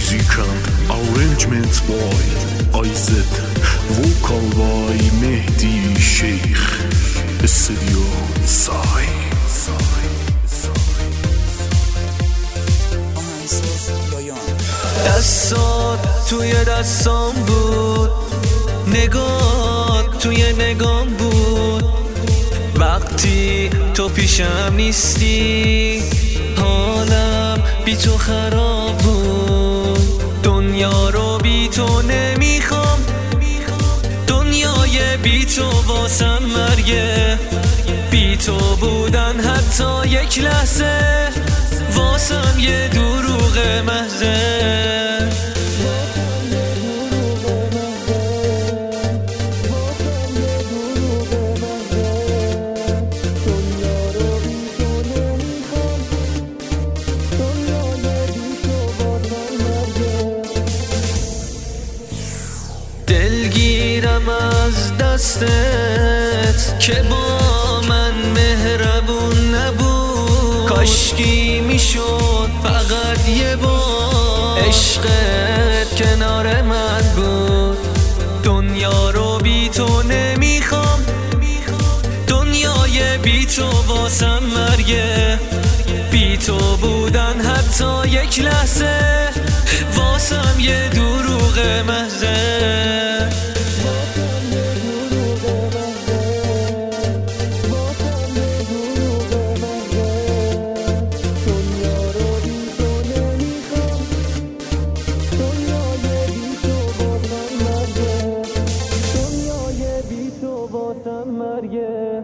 Music and arrangement by Isaac, vocal by Mehdi Sheikh, Studio Sai. دستات توی دستام بود، نگات توی نگام بود. وقتی تو پیشم نیستی حالم بی تو خراب بود. دنیا رو بی تو نمیخوام، دنیای بی تو واسم مرگه. بی تو بودن حتی یک لحظه واسم یه دروغ محضه. دلگیرم از دستت که با من مهربون نبود. کاشکی میشد فقط یه بار عشقت کنار من بود. دنیا رو بی تو نمیخوام، دنیای بی تو واسم مرگه. بی تو بودن حتی یک لحظه واسم یه دروغ محضه. Yeah.